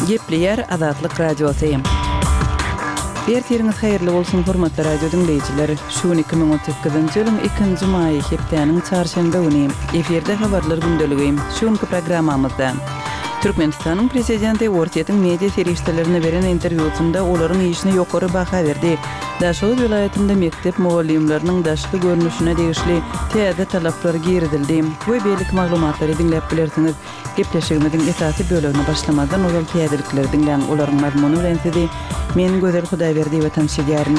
Gepleyer Azatlyk Radiosyym. Ertiriniz hayırlı bolsun hormatly radio dinleyijiler. Şu 2018-nji ýylyň 2-nji maýy hepdeniň çarşamba güni eferde habarlar gündeligim. Şuňky programmamyzda Türkmenistanyň prezidenti Ortiýetiň media serişdelerine beren interwýusynda olaryň işine ýokary baha berdi. Daşow vilayetinde mektep mugallimleriniň daşky görnüşine degişli täze talaplar giridildi. Bu beýlik maglumatlary dinläp bilersiňiz. Gepleşigimiziň esasy bölümine başlamadan ol täzelikleri dinleň olaryň mazmuny bilen men gözel Hudaýberdi we tanşydýaryň.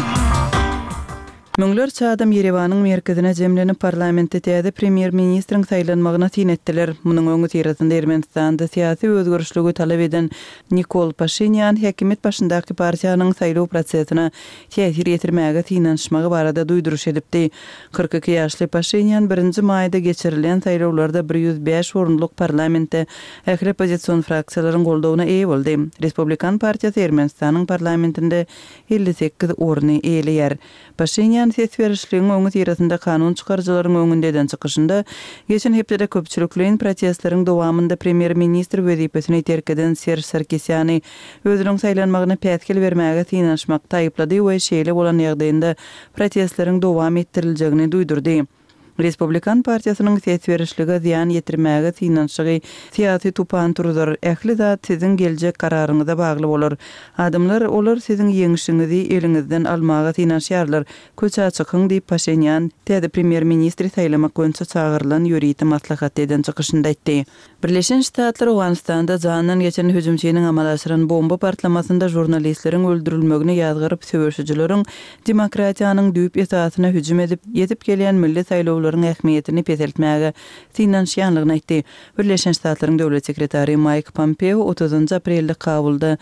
Müňler çadam Yerewanyň merkezine jemlenip parlamentde täze premier ministriň saýlanmagyna tin etdiler. Munyň öňü tirasynda Ermenistanda syýasy özgörüşligi talap eden Nikol Pashinyan häkimet başyndaky partiýanyň saýlaw prosesine täsir ýetirmäge tinanşmagy barada duýduruş edipdi. 42 ýaşly Pashinyan 1-nji maýda geçirilen saýlawlarda 105 orunluk parlamentde ähli opozisiýon fraksiýalaryň goldawyna eýe boldy. Respublikan partiýasy Ermenistanyň parlamentinde 58 orny eýleýär. Pashinyan ses berişligiň öňü tirasynda kanun çykarjylaryň öňünden çykyşynda geçen hepde köpçülikliň protestlaryň dowamında premier ministr wezipesini terk eden Serj Sarkisyan özüniň saýlanmagyna pätkil bermäge tinanşmakda aýyplady we şeýle bolan ýagdaýynda protestlaryň dowam etdirilýägini duýdurdy. Respublikan partiýasynyň ses berişligi ziýan ýetirmäge tinanşygy syýasy tupan turdur. Ähli zat siziň geljek kararyňyza bagly bolar. Adamlar olar siziň ýeňişiňizi eliňizden almaga tinanşýarlar. Köçä çykyň diýip Pashinyan täze premier ministri saýlamak boýunça çağırılan ýürüýti maslahat eden çykyşynda aýtdy. Birleşen Ştatlar Awganistanda janyň geçen hüjümçiniň amal aşyran bomba partlamasynda jurnalistleriň öldürilmegine ýazgyryp söwüşçüleriň demokratiýanyň düýp esasyna hüjüm edip ýetip gelýän milli saýlawlaryň ähmiýetini peseltmäge tinanşýanlygyny aýtdy. Birleşen Ştatlaryň döwlet sekretary Mike Pompeo 30 aprelde Kabulda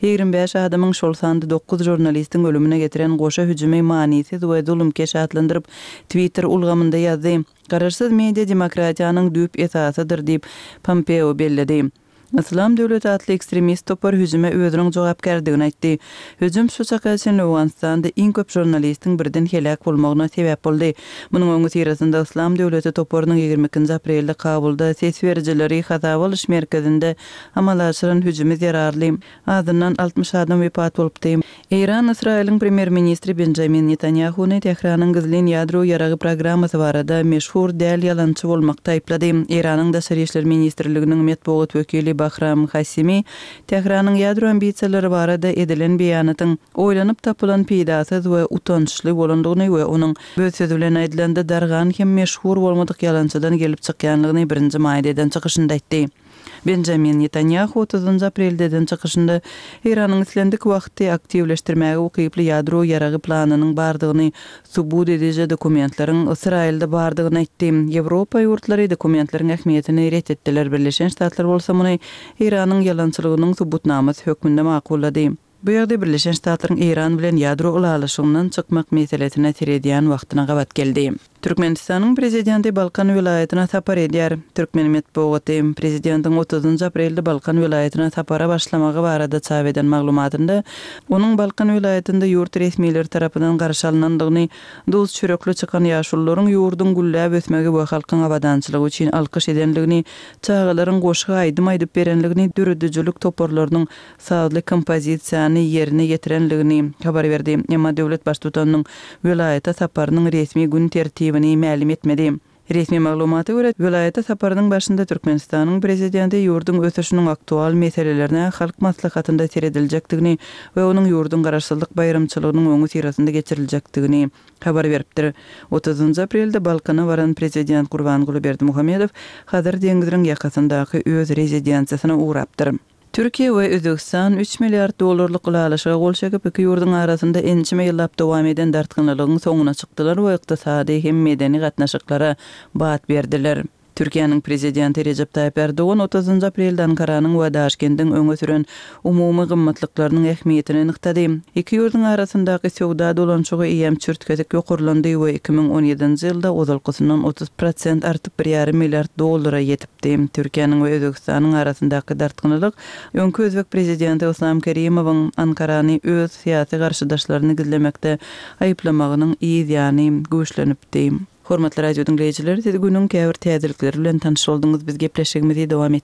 25 adamyň şol sandy 9 jurnalistiň ölümine getiren goşa hüjümi manisiz we zulümkeş adlandyryp Twitter ulgamynda ýazdy. Gararsız media demokratiýanyň düýp esasydyr diýip Pompeo belledi. İslam döwleti atly ekstremist topar hüjüme özüniň jogapkärdigini aýtdy. Hüjüm şu çakaçyn Awganistanda iň köp jurnalistiň birden helak bolmagyna sebäp boldy. Munyň öňü tirasynda İslam döwleti toparynyň 22 aprelde Kabulda ses berjileri hata boluş merkezinde amal aşyran hüjümi zerarly. Adyndan 60 adam wepat bolupdy. Iran Israýlyň premier ministri Benjamin Netanyahuny Tehranyň gizlin ýadro ýaragy programmasy barada meşhur däl ýalançy bolmakda aýplady. Iranyň daşary işler ministrliginiň matbuat wekili Bahram Hasimi Tehranyň ýadro ambisiýalary barada edilen beýanatyň oýlanyp tapylan peýdasyz we utançly bolandygyny we onuň öz sözü bilen aýdylanda dargan hem meşhur bolmadyk ýalançydan gelip çykýanlygyny 1-nji maýydan çykyşynda aýtdy. Benjamin Netanyahu 30 aprelden çykyşynda Iranyň islendik wagty aktivleşdirmäge ukyply ýadro ýaragy planynyň bardygyny subut edýän dokumentlaryň Israilde bardygyny aýtdy. Ýewropa ýurtlary dokumentlaryň ähmiýetini ret etdiler. Birleşen Ştatlar bolsa muny Iranyň ýalançylygynyň subutnamasy hökmünde makullady. Bu ýerde Birleşen Ştatlaryň Iran bilen ýadro ulalaşygynyň çykmak meselesine tiredýän wagtyna gabat geldi. Türkmenistanyň prezidenti Balkan vilayatyna sapar edýär. Türkmen matbuaty prezidentiň 30 aprelde Balkan vilayatyna sapara başlamagy barada çap eden maglumatynda onuň Balkan vilayatynda ýurt resmiýetleri tarapyndan garşy alynandygyny, duz çörekli çykan ýaşullaryň ýurdun güllläp ösmegi we halkyň abadançylygy üçin alkyş edenligini, çağalaryň goşgy aýdym aýdyp berenligini, dürüdüjülük toporlarynyň saatly kompozisiýany ýerine ýetirenligini habar berdi. Emma döwlet baştutanyň vilayata saparynyň resmi gün tertibini ma'lum etmedi. Resmi maglumata görä vilayata saparynyň başynda Türkmenistanyň prezidenti ýurdun ösüşiniň aktual meselelerine halk maslahatynda tirediljakdygyny we onuň ýurdun garaşsyzlyk bayramçylygynyň öňü tirasynda geçiriljakdygyny habar beripdir. 30 aprelde Balkana baran prezident Gurbanguly Berdimuhammedow hazır deňiziň ýakasyndaky öz rezidensiýasyna uğrapdyr. Türkiye we Özbegistan 3 milliard dollarlyk ulalaşyga gol çekip iki ýurdun arasynda ençime ýyllap dowam eden dartgynlygyň soňuna çykdylar we ykdysady hem medeni gatnaşyklara bat berdiler. Türkiýanyň prezidenti Recep Tayyip Erdoğan 30 aprelde Ankaranyň we Daşkentiň öňe süren umumy gymmatlyklarynyň ähmiýetini nyktady. Iki ýurdun arasyndaky sowda dolançygy ýem çürtkezek ýokurlandy we 2017-nji ýylda ozalkysyndan 30% artyp 1,5 milliard dollara ýetipdi. Türkiýanyň we Özbegistanyň arasyndaky dartgynlyk öňkü Özbek prezidenti Islom Kerimowyň Ankarany öz syýasy garşydaşlaryny gizlemekde aýyplamagynyň ýa-ni güýçlenipdi. Hormatly radio dinleyijiler, siz günüň käbir täzelikleri bilen tanış oldunuz. Biz gepleşigimizi dowam